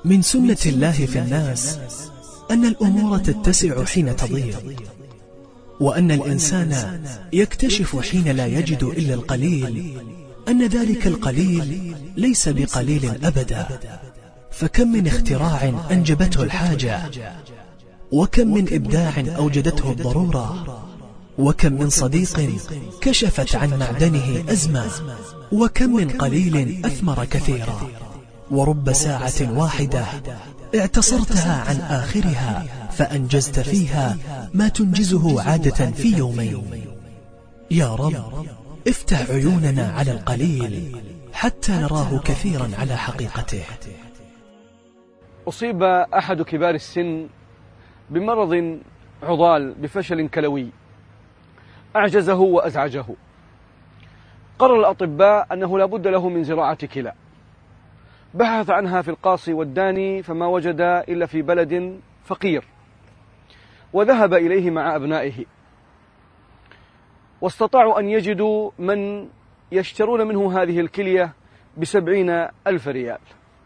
من سنة الله في الناس أن الأمور تتسع حين تضيق، وأن الإنسان يكتشف حين لا يجد إلا القليل أن ذلك القليل ليس بقليل أبدا. فكم من اختراع أنجبته الحاجة، وكم من إبداع أوجدته الضرورة، وكم من صديق كشفت عن معدنه أزمة، وكم من قليل أثمر كثيرا. ورب ساعة واحدة اعتصرتها عن آخرها فأنجزت فيها ما تنجزه عادة في يومين. يا رب افتح عيوننا على القليل حتى نراه كثيرا على حقيقته. أصيب أحد كبار السن بمرض عضال بفشل كلوي أعجزه وأزعجه. قرر الأطباء أنه لا بد له من زراعة كلى. بحث عنها في القاصي والداني فما وجد إلا في بلد فقير، وذهب إليه مع أبنائه، واستطاعوا أن يجدوا من يشترون منه هذه الكلية ب70,000 ريال.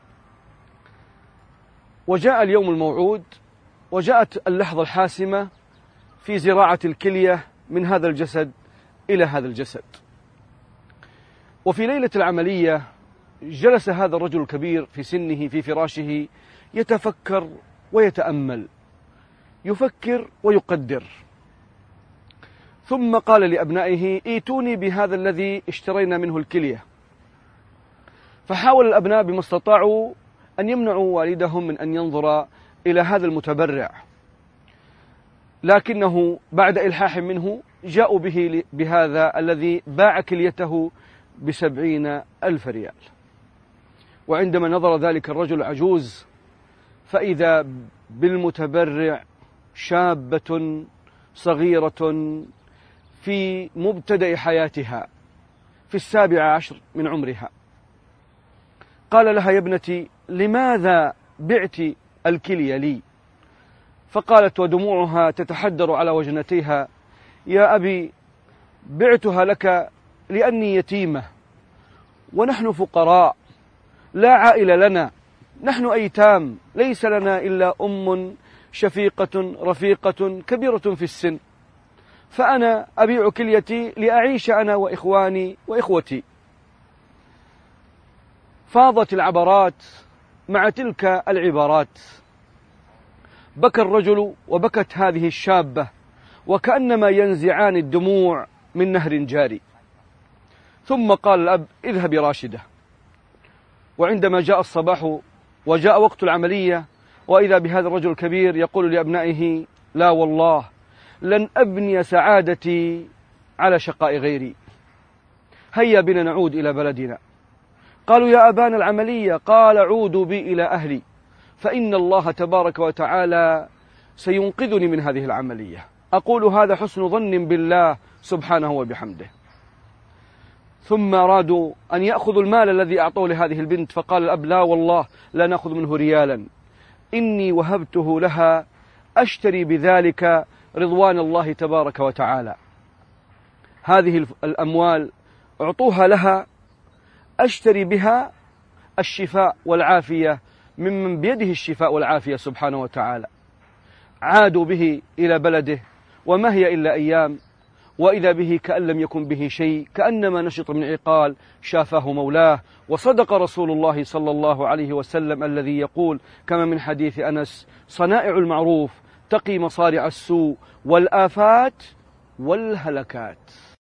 وجاء اليوم الموعود، وجاءت اللحظة الحاسمة في زراعة الكلية من هذا الجسد إلى هذا الجسد. وفي ليلة العملية جلس هذا الرجل الكبير في سنه في فراشه يتفكر ويتأمل، يفكر ويقدر. ثم قال لأبنائه: ائتوني بهذا الذي اشترينا منه الكلية. فحاول الأبناء بما استطاعوا أن يمنعوا والدهم من أن ينظر إلى هذا المتبرع، لكنه بعد إلحاح منه جاءوا به بهذا الذي باع كليته ب70,000 ريال. وعندما نظر ذلك الرجل العجوز فإذا بالمتبرع شابة صغيرة في مبتدأ حياتها في 17 من عمرها. قال لها: يا ابنتي، لماذا بعت الكلية لي؟ فقالت ودموعها تتحدر على وجنتيها: يا أبي، بعتها لك لأني يتيمة، ونحن فقراء لا عائلة لنا، نحن أيتام، ليس لنا إلا أم شفيقة رفيقة كبيرة في السن، فأنا أبيع كليتي لأعيش أنا وإخواني وإخوتي. فاضت العبرات مع تلك العبارات. بكى الرجل وبكت هذه الشابة، وكأنما ينزعان الدموع من نهر جاري. ثم قال الأب: اذهب راشدة. وعندما جاء الصباح وجاء وقت العملية، وإذا بهذا الرجل الكبير يقول لأبنائه: لا والله، لن أبني سعادتي على شقاء غيري، هيا بنا نعود إلى بلدنا. قالوا: يا أبانا العملية. قال: عودوا بي إلى أهلي، فإن الله تبارك وتعالى سينقذني من هذه العملية. أقول هذا حسن ظن بالله سبحانه وبحمده. ثم أرادوا أن يأخذوا المال الذي أعطوه لهذه البنت، فقال الأب: لا والله، لا نأخذ منه ريالا، إني وهبته لها أشتري بذلك رضوان الله تبارك وتعالى. هذه الأموال أعطوها لها أشتري بها الشفاء والعافية ممن بيده الشفاء والعافية سبحانه وتعالى. عادوا به إلى بلده، وما هي إلا أيام، وإذا به كأن لم يكن به شيء، كأنما نشط من عقال شافه مولاه. وصدق رسول الله صلى الله عليه وسلم الذي يقول كما من حديث أنس: صنائع المعروف تقي مصارع السوء والآفات والهلكات.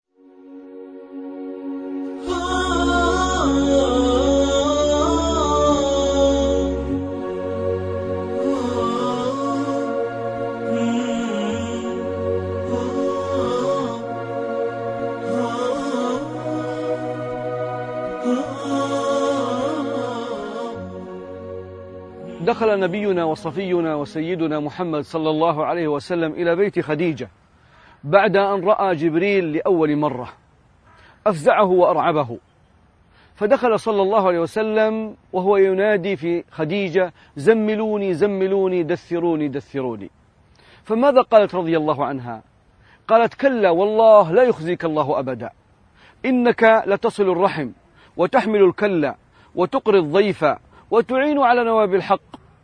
دخل نبينا وصفينا وسيدنا محمد صلى الله عليه وسلم إلى بيت خديجة بعد أن رأى جبريل لأول مرة، أفزعه وأرعبه، فدخل صلى الله عليه وسلم وهو ينادي في خديجة: زملوني زملوني، دثروني دثروني. فماذا قالت رضي الله عنها؟ قالت: كلا والله لا يخزيك الله أبدا، إنك لتصل الرحم وتحمل الكلة وتقري الضيف وتعين على نواب الحق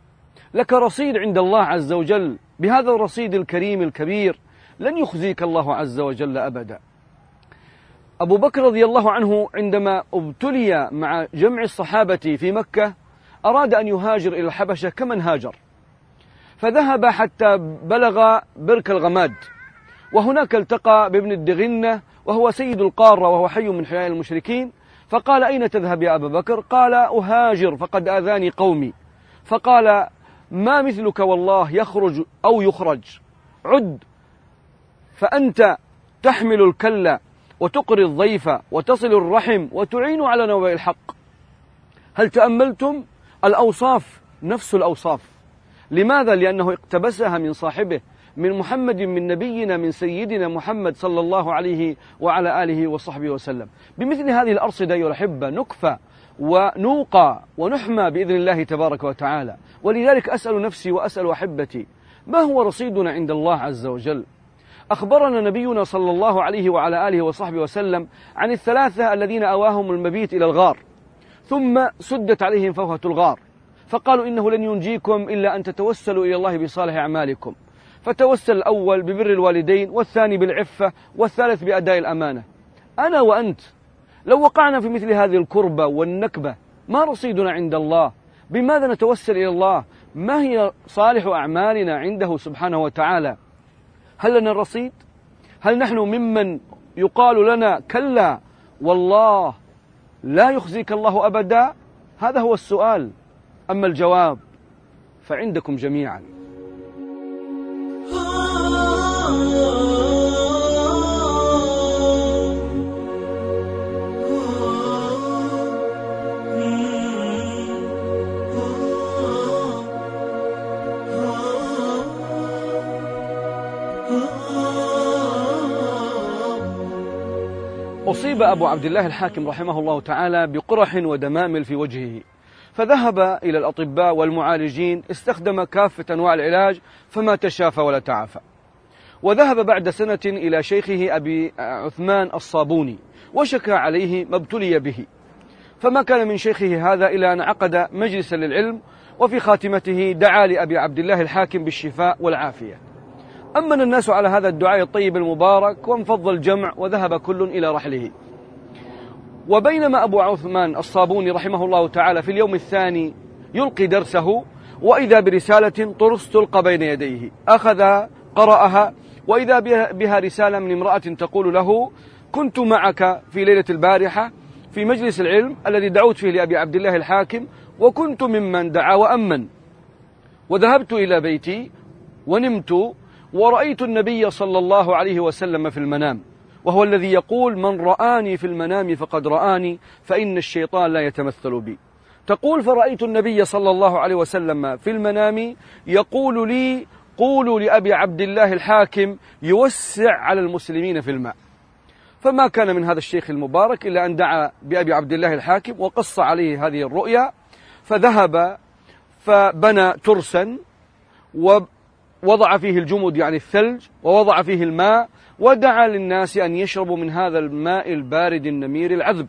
لك رصيد عند الله عز وجل، بهذا الرصيد الكريم الكبير لن يخزيك الله عز وجل أبدا. أبو بكر رضي الله عنه عندما ابتلي مع جمع الصحابة في مكة أراد أن يهاجر إلى الحبشة كمن هاجر، فذهب حتى بلغ برك الغماد، وهناك التقى بابن الدغنة وهو سيد القارة وهو حي من حياء المشركين، فقال: أين تذهب يا أبا بكر؟ قال: أهاجر فقد آذاني قومي. فقال: ما مثلك والله يخرج أو يخرج، عد فأنت تحمل الكلة وتقري الضيف وتصل الرحم وتعين على نوبة الحق. هل تأملتم الأوصاف نفس الأوصاف؟ لماذا؟ لأنه اقتبسها من صاحبه، من محمد، من نبينا، من سيدنا محمد صلى الله عليه وعلى آله وصحبه وسلم. بمثل هذه الأرصدة أيها الأحبة نكفى ونوقى ونحمى بإذن الله تبارك وتعالى. ولذلك أسأل نفسي وأسأل أحبتي: ما هو رصيدنا عند الله عز وجل؟ أخبرنا نبينا صلى الله عليه وعلى آله وصحبه وسلم عن الثلاثة الذين أواهم المبيت إلى الغار، ثم سدت عليهم فوهة الغار، فقالوا: إنه لن ينجيكم إلا أن تتوسلوا إلى الله بصالح أعمالكم. فتوسل الأول ببر الوالدين، والثاني بالعفة، والثالث بأداء الأمانة. أنا وأنت لو وقعنا في مثل هذه الكربة والنكبة ما رصيدنا عند الله؟ بماذا نتوسل إلى الله؟ ما هي صالح أعمالنا عنده سبحانه وتعالى؟ هل لنا الرصيد؟ هل نحن ممن يقال لنا: كلا والله لا يخزيك الله أبدا؟ هذا هو السؤال. أما الجواب فعندكم جميعا. أصيب أبو عبد الله الحاكم رحمه الله تعالى بقرح ودمامل في وجهه، فذهب إلى الأطباء والمعالجين، استخدم كافة أنواع العلاج فما تشافى ولا تعافى. وذهب بعد سنة إلى شيخه أبي عثمان الصابوني وشكى عليه ما ابتلي به، فما كان من شيخه هذا إلا أن عقد مجلسا للعلم، وفي خاتمته دعا لأبي عبد الله الحاكم بالشفاء والعافية. أمن الناس على هذا الدعاء الطيب المبارك، وانفض الجمع وذهب كل إلى رحله. وبينما أبو عثمان الصابوني رحمه الله تعالى في اليوم الثاني يلقي درسه، وإذا برسالة طرس تلقى بين يديه، أخذ قرأها، وإذا بها رسالة من امرأة تقول له: كنت معك في ليلة البارحة في مجلس العلم الذي دعوت فيه لأبي عبد الله الحاكم، وكنت ممن دعا وأمن، وذهبت إلى بيتي ونمت، ورأيت النبي صلى الله عليه وسلم في المنام، وهو الذي يقول: من رآني في المنام فقد رآني، فإن الشيطان لا يتمثل بي. تقول: فرأيت النبي صلى الله عليه وسلم في المنام يقول لي: قولوا لأبي عبد الله الحاكم يوسع على المسلمين في الماء. فما كان من هذا الشيخ المبارك إلا أن دعا بأبي عبد الله الحاكم وقص عليه هذه الرؤيا، فذهب فبنى ترسا ووضع فيه الجمد يعني الثلج، ووضع فيه الماء، ودعا للناس أن يشربوا من هذا الماء البارد النمير العذب.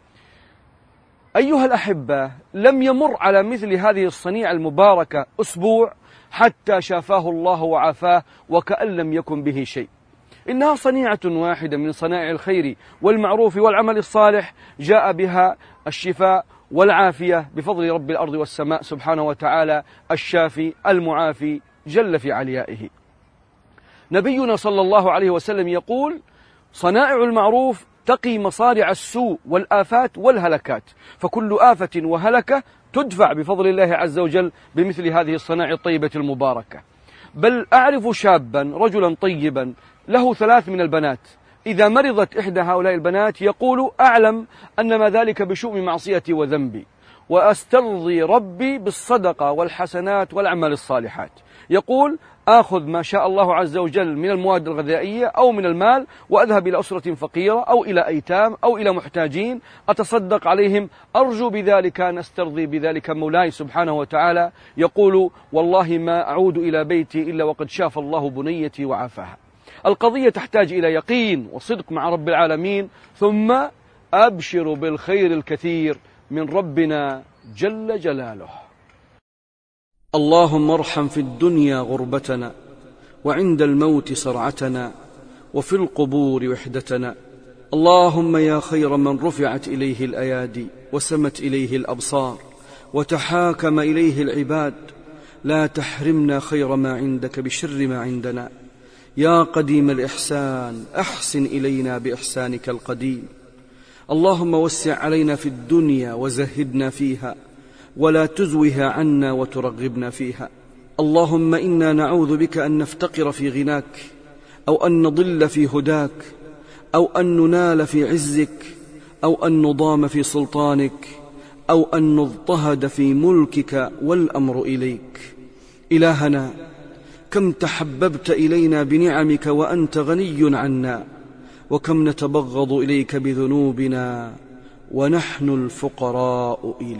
أيها الأحبة، لم يمر على مثل هذه الصنيعة المباركة أسبوع حتى شافاه الله وعافاه وكأن لم يكن به شيء. إنها صنيعة واحدة من صنائع الخير والمعروف والعمل الصالح، جاء بها الشفاء والعافية بفضل رب الأرض والسماء سبحانه وتعالى، الشافي المعافي جل في عليائه. نبينا صلى الله عليه وسلم يقول: صنائع المعروف تقي مصارع السوء والآفات والهلكات، فكل آفة وهلكة تدفع بفضل الله عز وجل بمثل هذه الصنائع الطيبة المباركة. بل أعرف شابا رجلا طيبا له 3 من البنات، إذا مرضت إحدى هؤلاء البنات يقول: أعلم أنما ذلك بشؤم معصيتي وذنبي، وأسترضي ربي بالصدقة والحسنات والأعمال الصالحات. يقول: آخذ ما شاء الله عز وجل من المواد الغذائية أو من المال، وأذهب إلى أسرة فقيرة أو إلى أيتام أو إلى محتاجين، أتصدق عليهم، أرجو بذلك أن أسترضي بذلك مولاي سبحانه وتعالى. يقول: والله ما أعود إلى بيتي إلا وقد شاف الله بنيتي وعافاها. القضية تحتاج إلى يقين وصدق مع رب العالمين، ثم أبشر بالخير الكثير من ربنا جل جلاله. اللهم ارحم في الدنيا غربتنا، وعند الموت صرعتنا، وفي القبور وحدتنا. اللهم يا خير من رفعت إليه الأيادي وسمت إليه الأبصار وتحاكم إليه العباد، لا تحرمنا خير ما عندك بشر ما عندنا. يا قديم الإحسان أحسن إلينا بإحسانك القديم. اللهم وسع علينا في الدنيا وزهدنا فيها، ولا تزوها عنا وترغبنا فيها. اللهم إنا نعوذ بك أن نفتقر في غناك، أو أن نضل في هداك، أو أن ننال في عزك، أو أن نضام في سلطانك، أو أن نضطهد في ملكك والأمر إليك. إلهنا، كم تحببت إلينا بنعمك وأنت غني عنا، وكم نتبغض إليك بذنوبنا ونحن الفقراء إليك.